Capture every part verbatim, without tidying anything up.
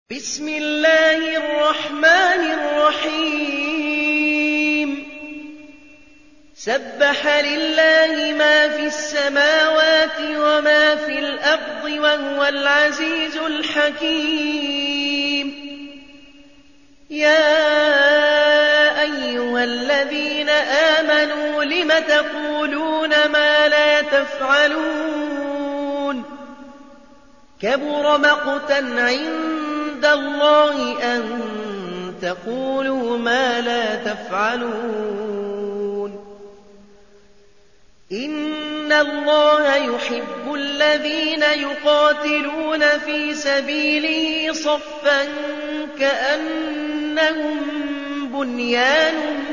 بسم الله الرحمن الرحيم سبح لله ما في السماوات وما في الأرض وهو العزيز الحكيم يا أيها الذين آمنوا لم تقولون ما لا تفعلون كبر مقتا عند الله أن تقولوا ما لا تفعلون إن الله يحب الذين يقاتلون في سبيله صفا كأنهم بنيان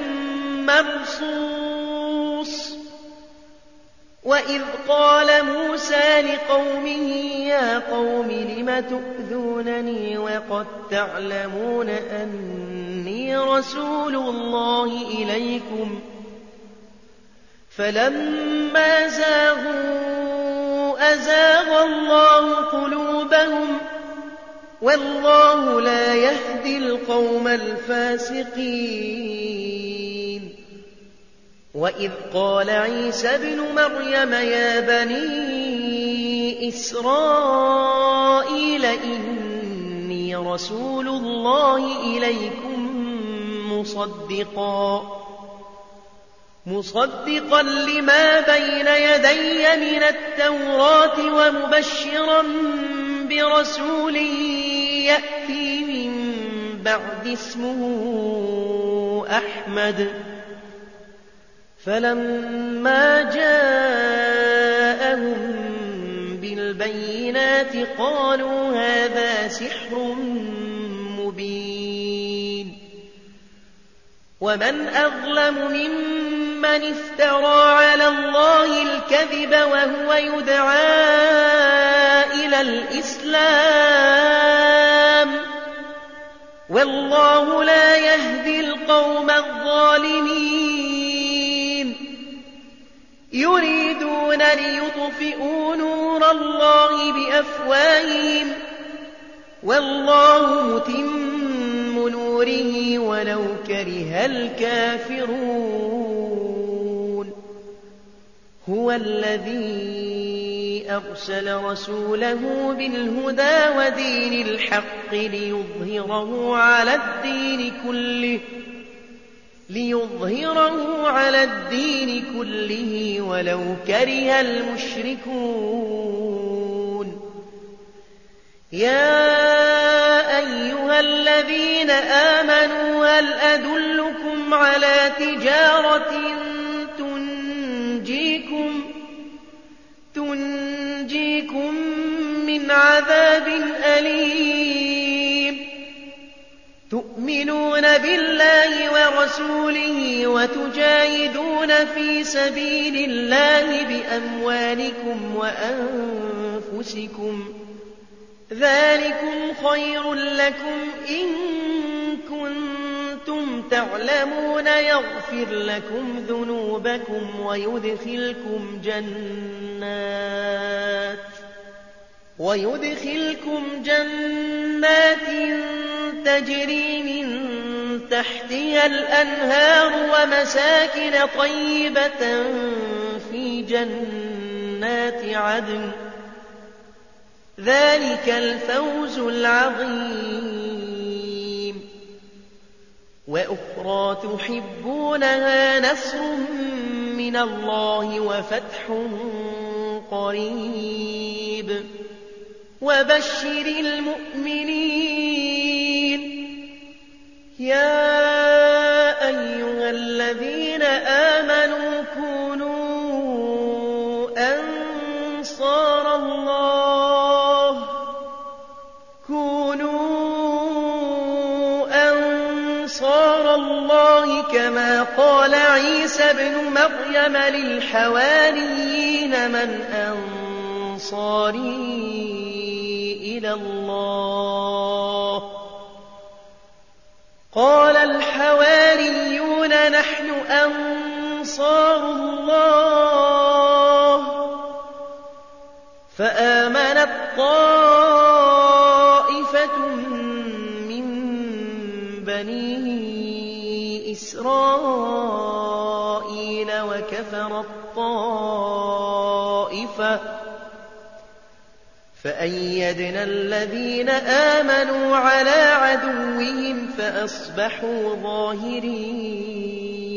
مرصوص وإذ قال موسى لقومه يا قوم لم تؤذونني وقد تعلمون أني رسول الله إليكم فلما زاغوا أزاغ الله قلوبهم والله لا يهدي القوم الفاسقين وإذ قال عيسى ابن مريم يا بني إسرائيل إني رسول الله إليكم مصدقا مصدقا لما بين يدي من التوراة ومبشرا برسول يأتي من بعد اسمه أحمد فلما جاءهم بالبينات قالوا هذا سحر مبين ومن أظلم ممن افترى على الله الكذب وهو يدعى إلى الإسلام والله لا يهدي القوم الظالمين يريدون ليطفئوا نور الله بأفواههم والله متم نوره ولو كره الكافرون هو الذي أرسل رسوله بالهدى ودين الحق ليظهره على الدين كله ليظهره على الدين كله ولو كره المشركون يا أيها الذين آمنوا هل أدلكم على تجارة تنجيكم تنجيكم من عذاب أليم تؤمنون بالله ورسوله وتجاهدون في سبيل الله بأموالكم وأنفسكم ذلكم خير لكم إن كنتم تعلمون يغفر لكم ذنوبكم ويدخلكم جنات ويدخلكم جنات تجري من تحتها الأنهار ومساكن طيبة في جنات عدن ذلك الفوز العظيم وأخرى تحبونها نصر من الله وفتح قريب وبشر المؤمنين يا أيها الذين آمنوا كونوا أنصار الله كونوا أنصار الله كما قال عيسى ابن مريم للحواريين من أنصاري إلى الله قال الحواريون نحن أنصار الله فآمنت طائفة بني إسرائيل وكفر الطائفة فأيدنا الذين آمنوا على عدوهم فأصبحوا ظاهرين